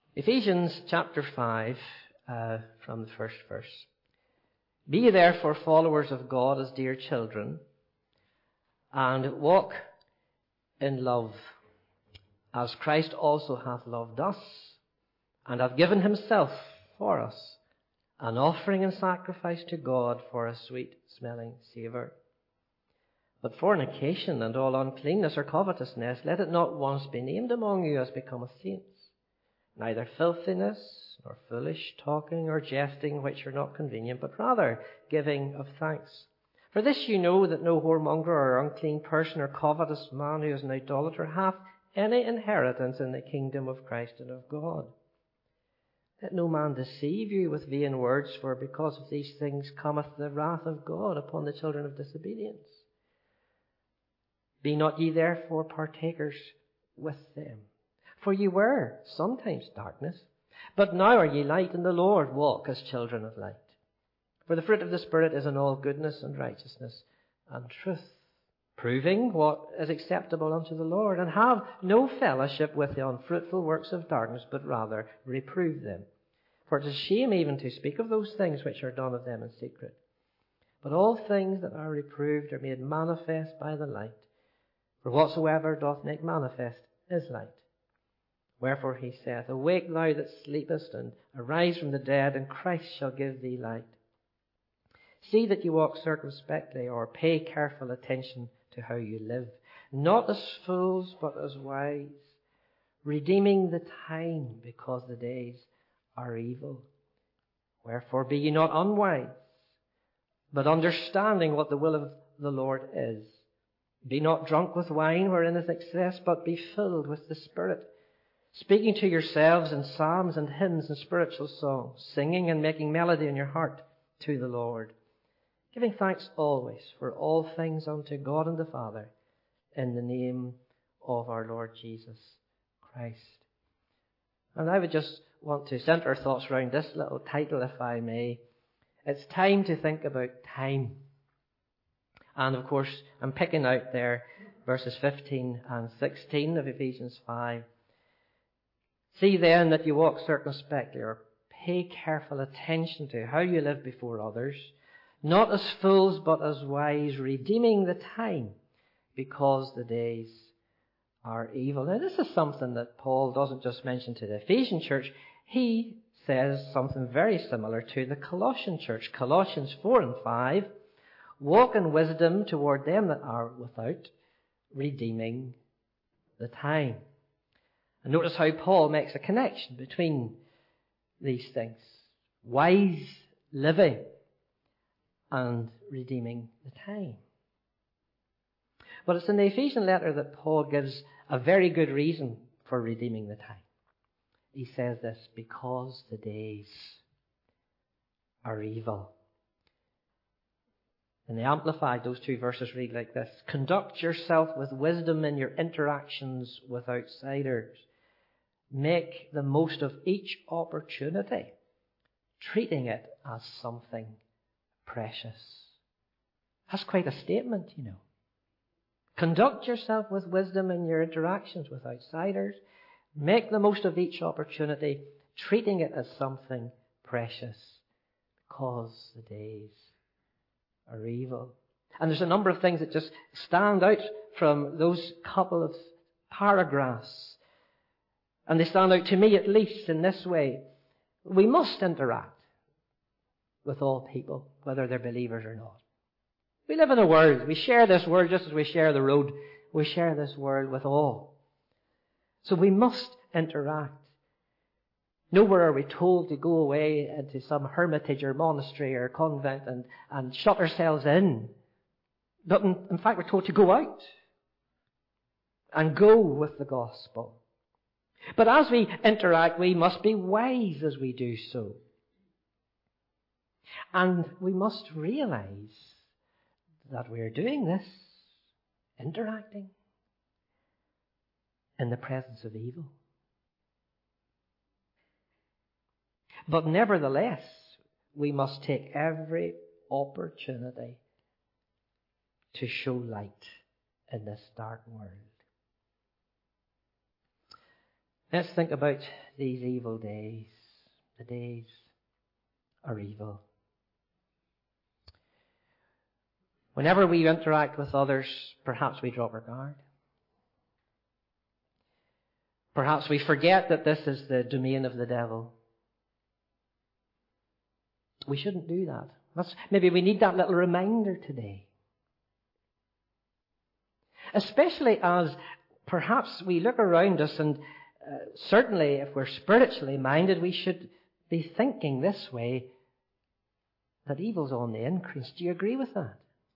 Ephesians chapter 5, from the first verse. Be ye therefore followers of God as dear children, and walk in love, as Christ also hath loved us, and hath given himself for us, an offering and sacrifice to God for a sweet-smelling savour. But fornication and all uncleanness or covetousness, let it not once be named among you as becometh saints. Neither filthiness, nor foolish talking, or jesting, which are not convenient, but rather giving of thanks. For this you know, that no whoremonger or unclean person or covetous man who is an idolater hath any inheritance in the kingdom of Christ and of God. Let no man deceive you with vain words, for because of these things cometh the wrath of God upon the children of disobedience. Be not ye therefore partakers with them. For ye were sometimes darkness, but now are ye light in the Lord. Walk as children of light. For the fruit of the Spirit is in all goodness and righteousness and truth, proving what is acceptable unto the Lord, and have no fellowship with the unfruitful works of darkness, but rather reprove them. For it is shame even to speak of those things which are done of them in secret. But all things that are reproved are made manifest by the light. For whatsoever doth make manifest is light. Wherefore he saith, Awake thou that sleepest, and arise from the dead, and Christ shall give thee light. See that you walk circumspectly, or pay careful attention to how you live, not as fools, but as wise, redeeming the time, because the days are evil. Wherefore be ye not unwise, but understanding what the will of the Lord is. Be not drunk with wine, wherein is excess, but be filled with the Spirit, speaking to yourselves in psalms and hymns and spiritual songs, singing and making melody in your heart to the Lord, giving thanks always for all things unto God and the Father, in the name of our Lord Jesus Christ. And I would just want to centre our thoughts around this little title, if I may. It's time to think about time. And of course, I'm picking out there verses 15 and 16 of Ephesians 5. See then that you walk circumspectly, or pay careful attention to how you live before others, not as fools, but as wise, redeeming the time, because the days are evil. Now, this is something that Paul doesn't just mention to the Ephesian church. He says something very similar to the Colossian church. Colossians 4 and 5, walk in wisdom toward them that are without, redeeming the time. And notice how Paul makes a connection between these things. Wise living and redeeming the time. But it's in the Ephesian letter that Paul gives a very good reason for redeeming the time. He says this, because the days are evil. In the Amplified, those two verses read like this: Conduct yourself with wisdom in your interactions with outsiders. Make the most of each opportunity, treating it as something precious. That's quite a statement, you know. Conduct yourself with wisdom in your interactions with outsiders. Make the most of each opportunity, treating it as something precious, because the days are evil. And there's a number of things that just stand out from those couple of paragraphs. And they stand out to me, at least, in this way. We must interact with all people, whether they're believers or not. We live in a world. We share this world just as we share the road. We share this world with all. So we must interact. Nowhere are we told to go away into some hermitage or monastery or convent and shut ourselves in. But in fact, we're told to go out and go with the gospel. But as we interact, we must be wise as we do so. And we must realize that we're doing this, interacting, in the presence of evil. But nevertheless, we must take every opportunity to show light in this dark world. Let's think about these evil days. The days are evil. Whenever we interact with others, perhaps we drop our guard. Perhaps we forget that this is the domain of the devil. We shouldn't do that. Maybe we need that little reminder today. Especially as perhaps we look around us, and certainly if we're spiritually minded, we should be thinking this way, that evil's on the increase. Do you agree with that?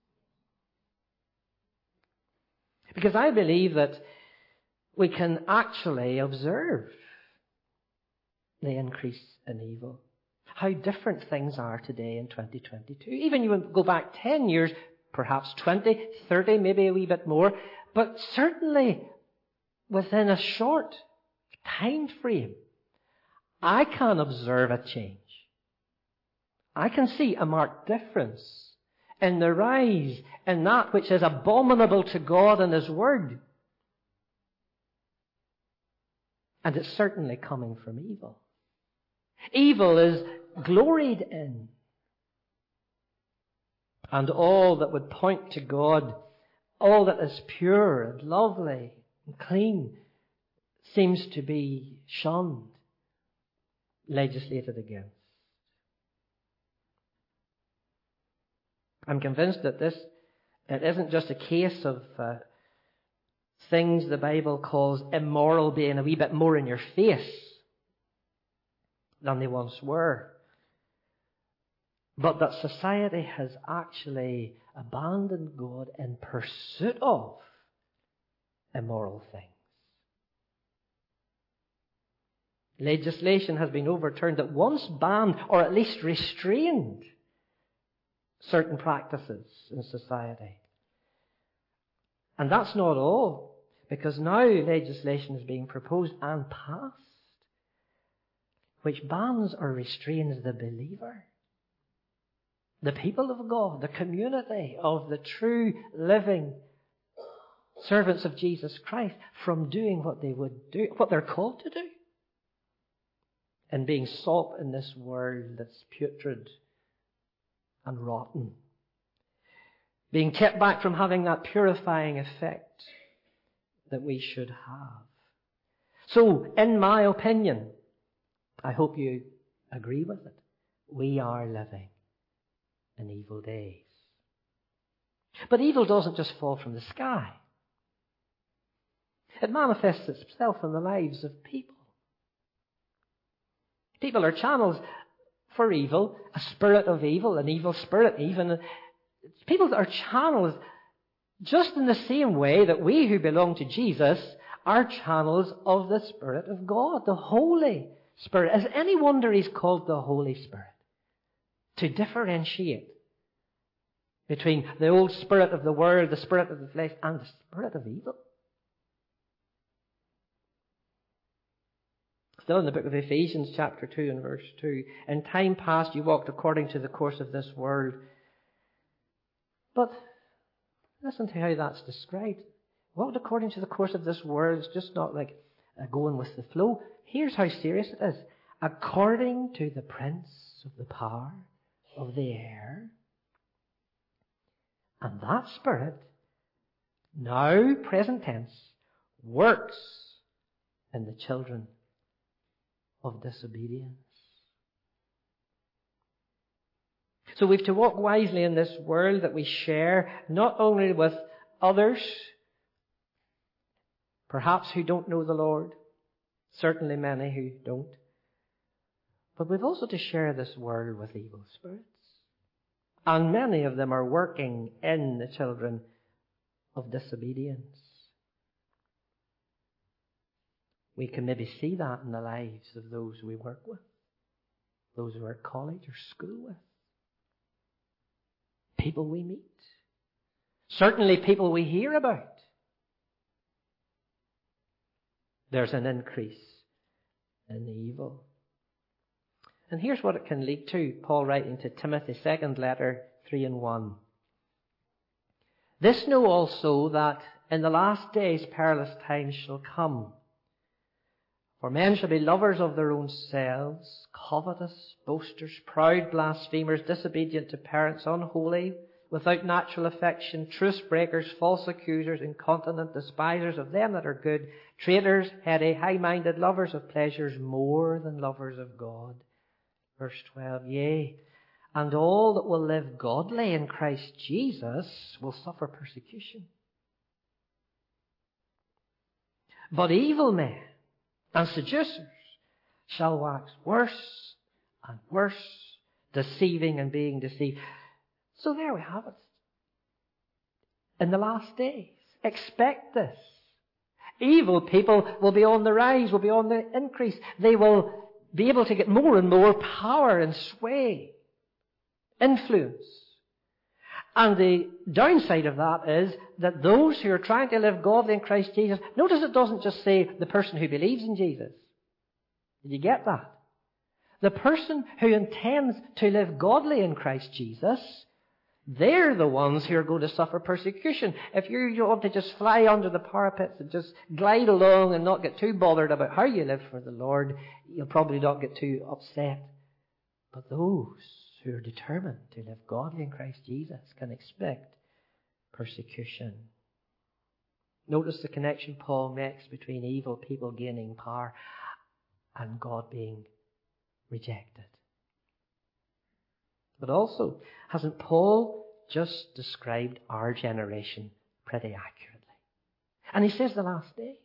Because I believe that we can actually observe the increase in evil. How different things are today in 2022. Even you go back 10 years, perhaps 20, 30, maybe a wee bit more, but certainly within a short time frame, I can observe a change. I can see a marked difference in the rise in that which is abominable to God and His Word. And it's certainly coming from evil. Evil is gloried in. And all that would point to God, all that is pure and lovely and clean, seems to be shunned, legislated against. I'm convinced that it isn't just a case of things the Bible calls immoral being a wee bit more in your face than they once were, but that society has actually abandoned God in pursuit of immoral things. Legislation has been overturned that once banned or at least restrained certain practices in society. And that's not all, because now legislation is being proposed and passed which bans or restrains the believer, the people of God, the community of the true living servants of Jesus Christ, from doing what they would do, what they're called to do, and being salt in this world that's putrid and rotten, being kept back from having that purifying effect that we should have. So, in my opinion, I hope you agree with it, we are living in evil days. But evil doesn't just fall from the sky. It manifests itself in the lives of people. People are channels for evil, a spirit of evil, an evil spirit even. People are channels just in the same way that we who belong to Jesus are channels of the Spirit of God, the Holy Spirit. Is it any wonder He's called the Holy Spirit? To differentiate between the old spirit of the world, the spirit of the flesh, and the spirit of evil. Still in the book of Ephesians, chapter 2 and verse 2. In time past you walked according to the course of this world. But listen to how that's described. Walked according to the course of this world is just not like going with the flow. Here's how serious it is. According to the prince of the power of the air. And that spirit, now present tense, works in the children of disobedience. So we've to walk wisely in this world that we share, not only with others, perhaps who don't know the Lord, certainly many who don't, but we've also to share this world with evil spirits. And many of them are working in the children of disobedience. We can maybe see that in the lives of those we work with, those who are at college or school with, people we meet, certainly people we hear about. There's an increase in the evil. And here's what it can lead to. Paul writing to Timothy, 2nd letter, 3:1. This know also that in the last days perilous times shall come. For men shall be lovers of their own selves, covetous, boasters, proud, blasphemers, disobedient to parents, unholy, without natural affection, truce breakers, false accusers, incontinent, despisers of them that are good, traitors, heady, high-minded, lovers of pleasures more than lovers of God. Verse 12, yea, and all that will live godly in Christ Jesus will suffer persecution. But evil men and seducers shall wax worse and worse, deceiving and being deceived. So there we have it. In the last days, expect this. Evil people will be on the rise, will be on the increase. They will be able to get more and more power and sway, influence. And the downside of that is that those who are trying to live godly in Christ Jesus, notice it doesn't just say the person who believes in Jesus. Did you get that? The person who intends to live godly in Christ Jesus, they're the ones who are going to suffer persecution. If you want to just fly under the parapets and just glide along and not get too bothered about how you live for the Lord, you'll probably not get too upset. But those who are determined to live godly in Christ Jesus can expect persecution. Notice the connection Paul makes between evil people gaining power and God being rejected. But also, hasn't Paul just described our generation pretty accurately? And he says the last day.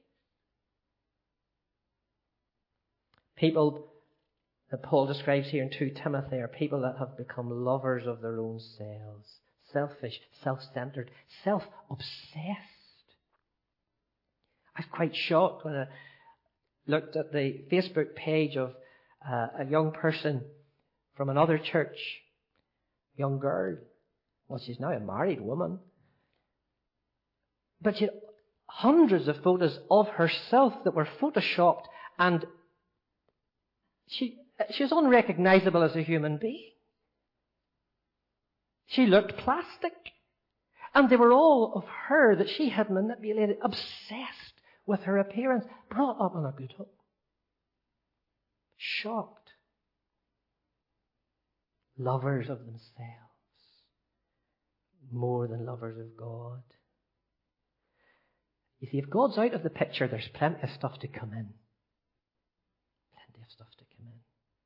People that Paul describes here in 2 Timothy are people that have become lovers of their own selves, selfish, self-centered, self-obsessed. I was quite shocked when I looked at the Facebook page of a young person from another church, young girl. Well, she's now a married woman. But she had hundreds of photos of herself that were photoshopped, and she was unrecognizable as a human being. She looked plastic. And they were all of her that she had manipulated, obsessed with her appearance, brought up in a good home. Shocked. Lovers of themselves more than lovers of God. You see, if God's out of the picture, there's plenty of stuff to come in. Plenty of stuff to come in.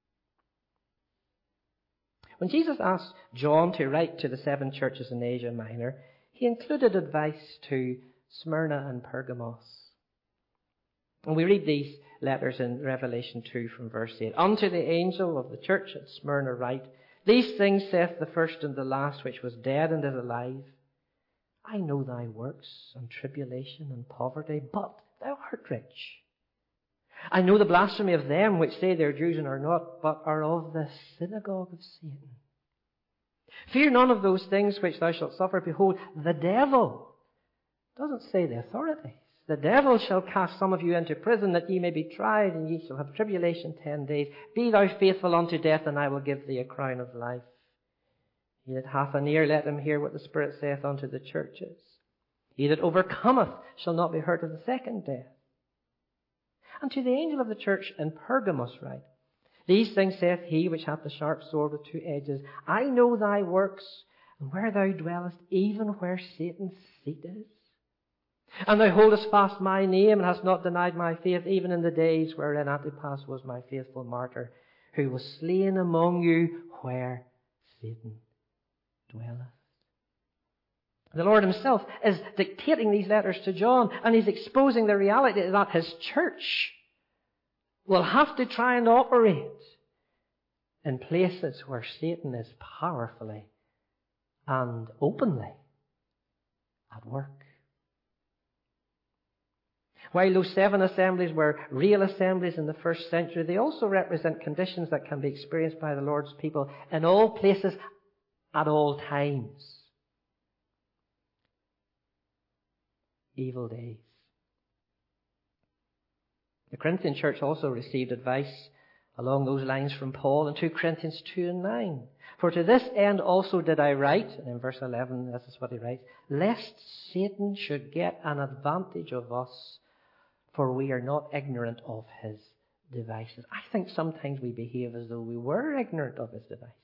When Jesus asked John to write to the 7 churches in Asia Minor, he included advice to Smyrna and Pergamos. And we read these letters in Revelation 2 from verse 8. Unto the angel of the church at Smyrna write, These things saith the first and the last, which was dead and is alive. I know thy works, and tribulation, and poverty, but thou art rich. I know the blasphemy of them which say they are Jews and are not, but are of the synagogue of Satan. Fear none of those things which thou shalt suffer. Behold, the devil, doesn't say the authorities, the devil shall cast some of you into prison, that ye may be tried, and ye shall have tribulation 10 days. Be thou faithful unto death, and I will give thee a crown of life. He that hath an ear, let him hear what the Spirit saith unto the churches. He that overcometh shall not be hurt of the second death. And to the angel of the church in Pergamos write, These things saith he which hath the sharp sword with 2 edges. I know thy works, and where thou dwellest, even where Satan's seat is. And thou holdest fast my name, and hast not denied my faith, even in the days wherein Antipas was my faithful martyr, who was slain among you where Satan dwelleth. The Lord himself is dictating these letters to John, and he's exposing the reality that his church will have to try and operate in places where Satan is powerfully and openly at work. While those 7 assemblies were real assemblies in the first century, they also represent conditions that can be experienced by the Lord's people in all places at all times. Evil days. The Corinthian church also received advice along those lines from Paul in 2 Corinthians 2 and 9. For to this end also did I write, and in verse 11 this is what he writes, lest Satan should get an advantage of us, for we are not ignorant of his devices. I think sometimes we behave as though we were ignorant of his devices.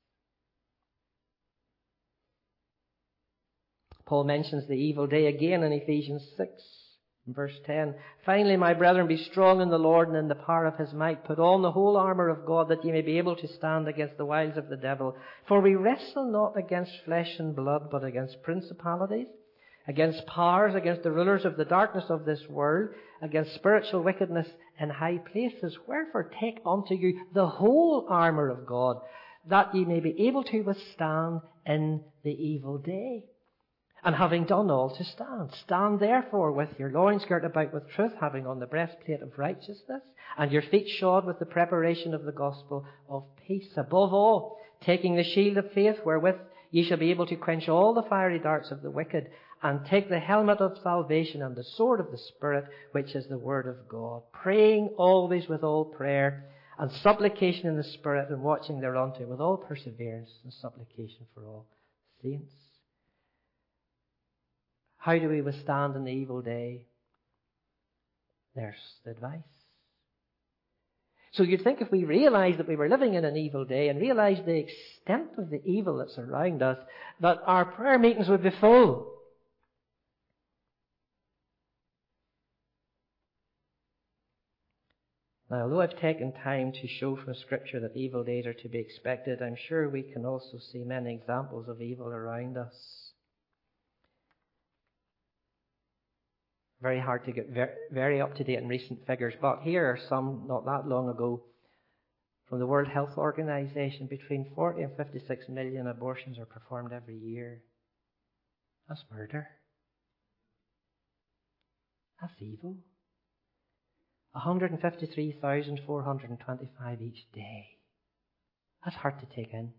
Paul mentions the evil day again in Ephesians 6, verse 10. Finally, my brethren, be strong in the Lord and in the power of his might. Put on the whole armour of God, that ye may be able to stand against the wiles of the devil. For we wrestle not against flesh and blood, but against principalities, against powers, against the rulers of the darkness of this world, against spiritual wickedness in high places. Wherefore take unto you the whole armour of God, that ye may be able to withstand in the evil day. And having done all, to stand. Stand therefore with your loins girt about with truth, having on the breastplate of righteousness, and your feet shod with the preparation of the gospel of peace. Above all, taking the shield of faith, wherewith ye shall be able to quench all the fiery darts of the wicked, and take the helmet of salvation and the sword of the Spirit, which is the word of God, praying always with all prayer and supplication in the Spirit, and watching thereunto with all perseverance and supplication for all saints. How do we withstand in the evil day? There's the advice. So you'd think if we realized that we were living in an evil day and realized the extent of the evil that's around us, that our prayer meetings would be full. Now, although I've taken time to show from Scripture that evil days are to be expected, I'm sure we can also see many examples of evil around us. Very hard to get very up to date in recent figures, but here are some not that long ago from the World Health Organization. Between 40 and 56 million abortions are performed every year. That's murder. That's evil. 153,425 each day. That's hard to take in.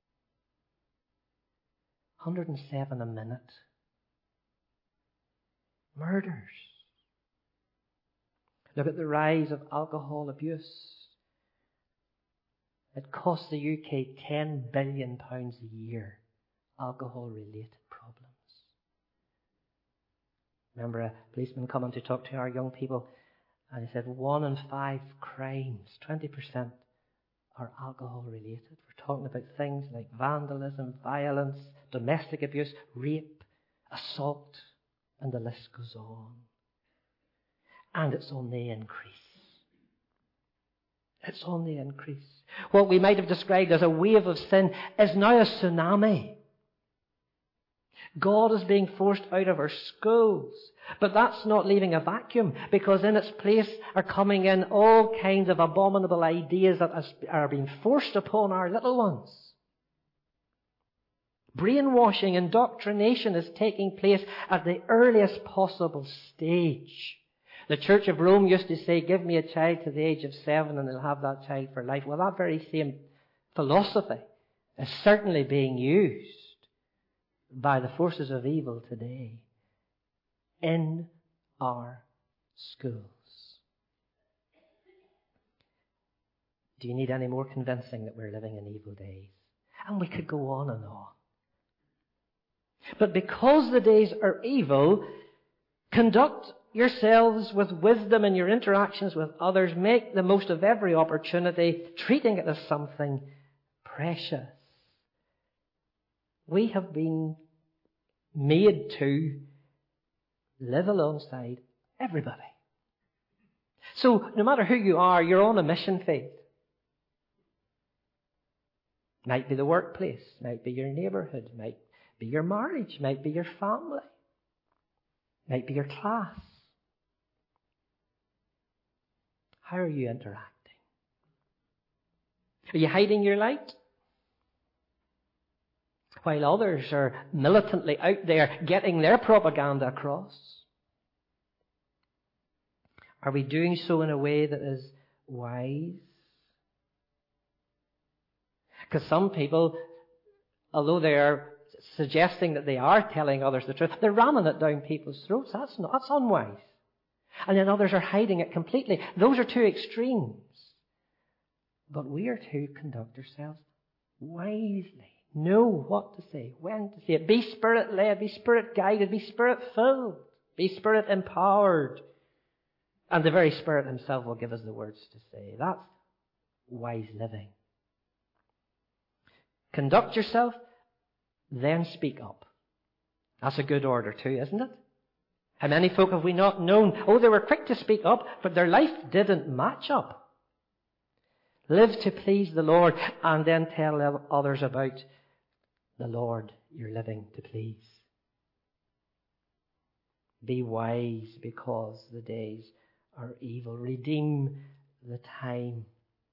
107 a minute. Murders. Look at the rise of alcohol abuse. It costs the UK £10 billion a year. Alcohol-related problems. Remember a policeman coming to talk to our young people, and he said 1 in 5 crimes, 20%, are alcohol-related. We're talking about things like vandalism, violence, domestic abuse, rape, assault, and the list goes on. And it's on the increase. It's on the increase. What we might have described as a wave of sin is now a tsunami. God is being forced out of our schools. But that's not leaving a vacuum, because in its place are coming in all kinds of abominable ideas that are being forced upon our little ones. Brainwashing, indoctrination is taking place at the earliest possible stage. The Church of Rome used to say, give me a child to the age of 7 and they'll have that child for life. Well, that very same philosophy is certainly being used by the forces of evil today in our schools. Do you need any more convincing that we're living in evil days? And we could go on and on. But because the days are evil, conduct yourselves with wisdom in your interactions with others. Make the most of every opportunity, treating it as something precious. We have been made to live alongside everybody. So no matter who you are, you're on a mission field. Might be the workplace, might be your neighbourhood, might be your marriage, might be your family, might be your class. How are you interacting? Are you hiding your light? While others are militantly out there getting their propaganda across? Are we doing so in a way that is wise? Because some people, although they are suggesting that they are telling others the truth, they're ramming it down people's throats. That's unwise. And then others are hiding it completely. Those are two extremes. But we are to conduct ourselves wisely. Know what to say, when to say it. Be Spirit-led, be Spirit-guided, be Spirit-filled, be Spirit-empowered And the very Spirit himself will give us the words to say. That's wise living. Conduct yourself, then speak up. That's a good order too, isn't it? How many folk have we not known? Oh, they were quick to speak up, but their life didn't match up. Live to please the Lord, and then tell others about the Lord you're living to please. Be wise, because the days are evil. Redeem the time.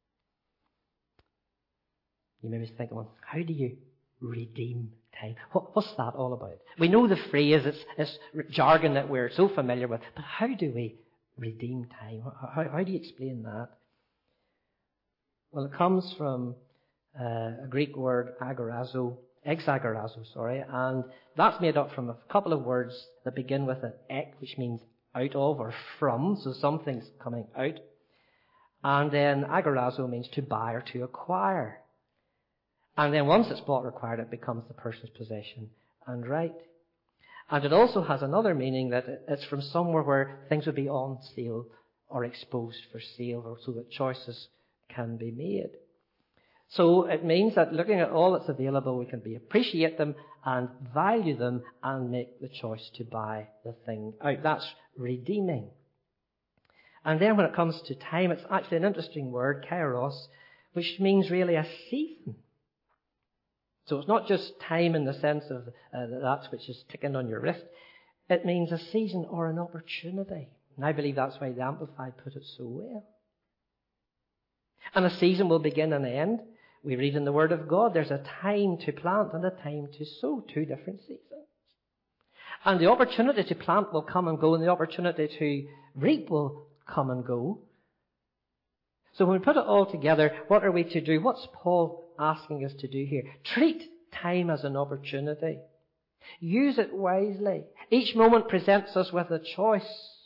You may be thinking, well, how do you redeem time? What's that all about? We know the phrase, it's jargon that we're so familiar with, but how do we redeem time? How do you explain that? Well, it comes from a Greek word, exagorazo, and that's made up from a couple of words that begin with an ek, which means out of or from, so something's coming out. And then agorazo means to buy or to acquire. And then once it's bought or acquired, it becomes the person's possession and right. And it also has another meaning, that it's from somewhere where things would be on sale or exposed for sale, or so that choices can be made. So it means that looking at all that's available, we can appreciate them and value them and make the choice to buy the thing out. That's redeeming. And then when it comes to time, it's actually an interesting word, kairos, which means really a season. So it's not just time in the sense of that which is ticking on your wrist. It means a season or an opportunity. And I believe that's why the Amplified put it so well. And a season will begin and end. We read in the Word of God, there's a time to plant and a time to sow, two different seasons. And the opportunity to plant will come and go, and the opportunity to reap will come and go. So when we put it all together, what are we to do? What's Paul asking us to do here? Treat time as an opportunity. Use it wisely. Each moment presents us with a choice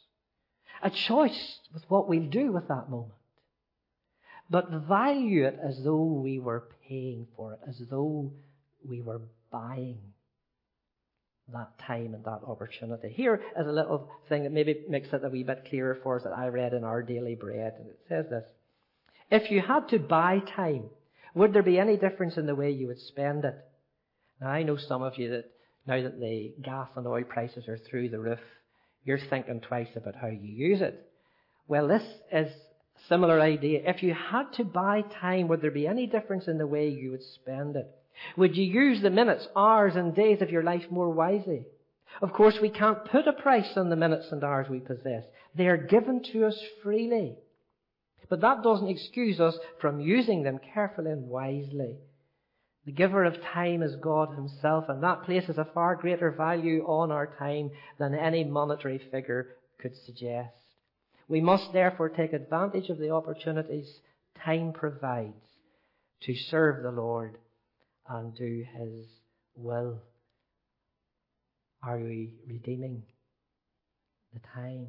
with what we'll do with that moment. But value it as though we were paying for it, as though we were buying that time and that opportunity. Here is a little thing that maybe makes it a wee bit clearer for us that I read in Our Daily Bread. And it says this: if you had to buy time, would there be any difference in the way you would spend it? Now, I know some of you that now that the gas and oil prices are through the roof, you're thinking twice about how you use it. Well, this is a similar idea. If you had to buy time, would there be any difference in the way you would spend it? Would you use the minutes, hours and days of your life more wisely? Of course, we can't put a price on the minutes and hours we possess. They are given to us freely. But that doesn't excuse us from using them carefully and wisely. The giver of time is God himself, and that places a far greater value on our time than any monetary figure could suggest. We must therefore take advantage of the opportunities time provides to serve the Lord and do his will. Are we redeeming the time?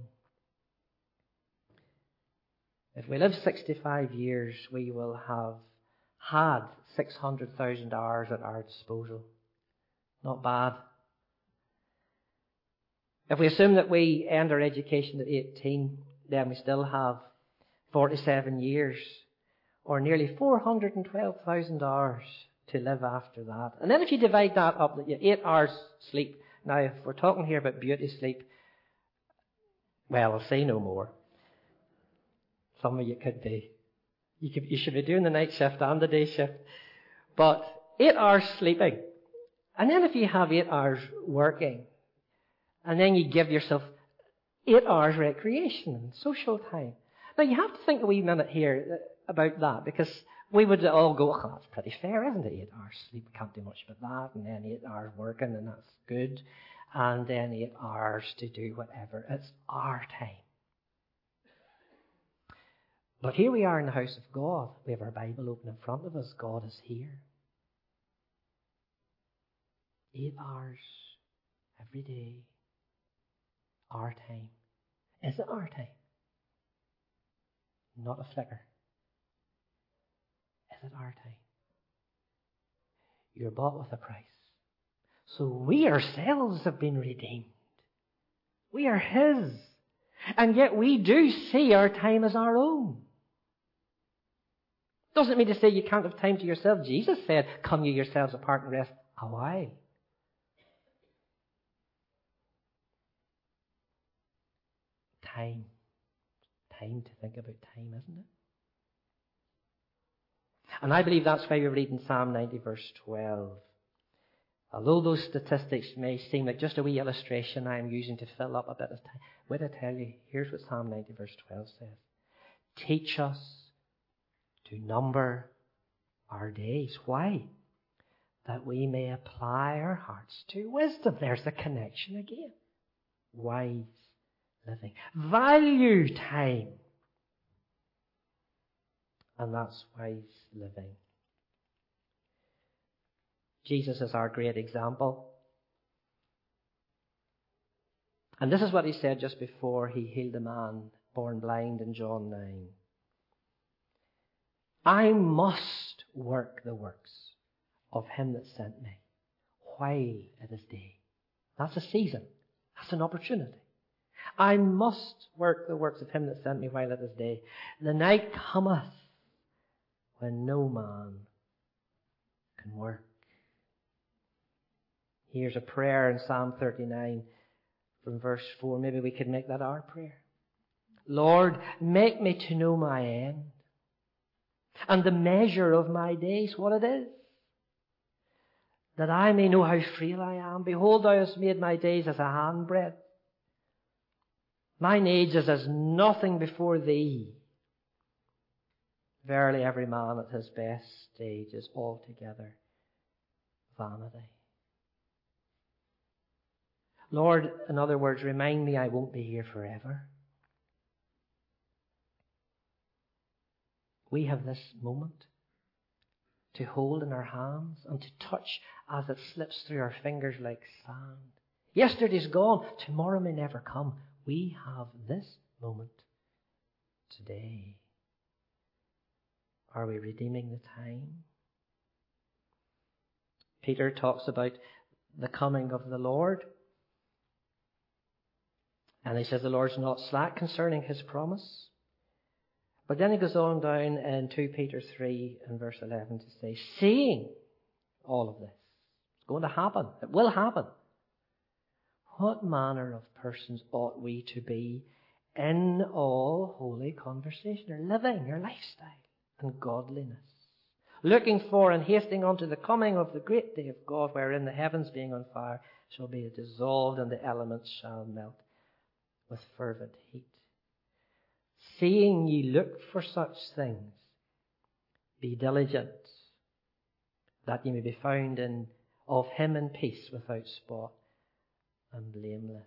If we live 65 years, we will have had 600,000 hours at our disposal. Not bad. If we assume that we end our education at 18, then we still have 47 years, or nearly 412,000 hours to live after that. And then if you divide that up, 8 hours sleep. Now, if we're talking here about beauty sleep, well, I'll say no more. Some of you could be. You should be doing the night shift and the day shift. But 8 hours sleeping. And then if you have 8 hours working, and then you give yourself 8 hours recreation and social time. Now, you have to think a wee minute here about that, because we would all go, oh, that's pretty fair, isn't it? 8 hours sleep, we can't do much but that. And then 8 hours working, and that's good. And then 8 hours to do whatever. It's our time. But here we are in the house of God. We have our Bible open in front of us. God is here. 8 hours every day. Our time. Is it our time? Not a flicker. Is it our time? You're bought with a price. So we ourselves have been redeemed. We are his. And yet we do see our time as our own. Doesn't mean to say you can't have time to yourself. Jesus said, come you yourselves apart and rest a while. Time. Time to think about time, isn't it? And I believe that's why we read in Psalm 90 verse 12. Although those statistics may seem like just a wee illustration I am using to fill up a bit of time, wait I tell you, here's what Psalm 90 verse 12 says. Teach us to number our days. Why? That we may apply our hearts to wisdom. There's the connection again. Wise living. Value time. And that's wise living. Jesus is our great example. And this is what he said just before he healed a man born blind in John 9. I must work the works of him that sent me while it is day. That's a season. That's an opportunity. I must work the works of him that sent me while it is day. The night cometh when no man can work. Here's a prayer in Psalm 39 from verse 4. Maybe we could make that our prayer. Lord, make me to know my end and the measure of my days, what it is, that I may know how frail I am. Behold, thou hast made my days as a handbreadth. Mine age is as nothing before thee. Verily, every man at his best stage is altogether vanity. Lord, in other words, remind me I won't be here forever. We have this moment to hold in our hands and to touch as it slips through our fingers like sand. Yesterday's gone. Tomorrow may never come. We have this moment today. Are we redeeming the time? Peter talks about the coming of the Lord. And he says the Lord's not slack concerning his promise. But then he goes on down in 2 Peter 3 and verse 11 to say, seeing all of this, it's going to happen. It will happen. What manner of persons ought we to be in all holy conversation, or living, or lifestyle, and godliness, looking for and hasting unto the coming of the great day of God, wherein the heavens being on fire shall be dissolved, and the elements shall melt with fervent heat. Seeing ye look for such things, be diligent, that ye may be found of him in peace, without spot and blameless.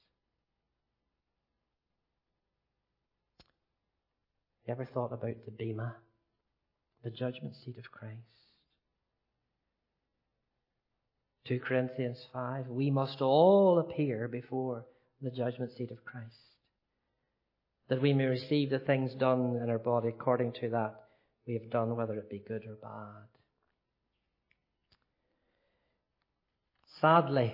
You ever thought about the bema, the judgment seat of Christ? 2 Corinthians 5, we must all appear before the judgment seat of Christ, that we may receive the things done in our body according to that we have done, whether it be good or bad. Sadly,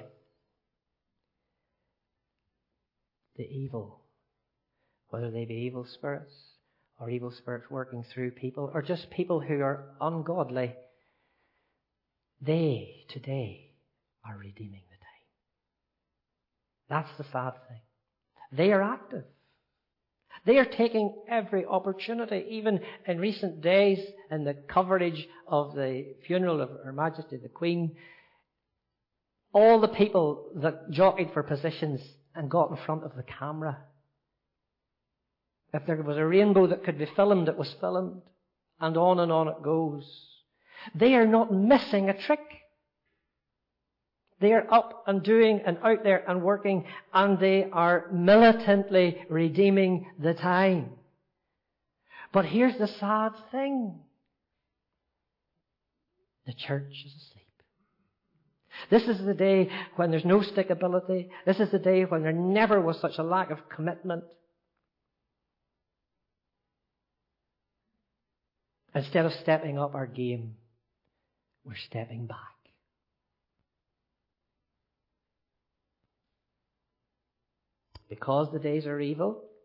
the evil, whether they be evil spirits or evil spirits working through people, or just people who are ungodly, they today are redeeming the time. That's the sad thing. They are active. They are taking every opportunity. Even in recent days, in the coverage of the funeral of Her Majesty the Queen, all the people that jockeyed for positions and got in front of the camera, if there was a rainbow that could be filmed, it was filmed. And on it goes. They are not missing a trick. They are up and doing and out there and working, and they are militantly redeeming the time. But here's the sad thing. The church is asleep. This is the day when there's no stickability. This is the day when there never was such a lack of commitment. Instead of stepping up our game, we're stepping back. Because the days are evil,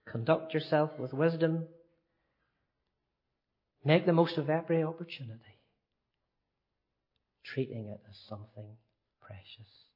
Conduct yourself with wisdom. Make the most of every opportunity, treating it as something precious.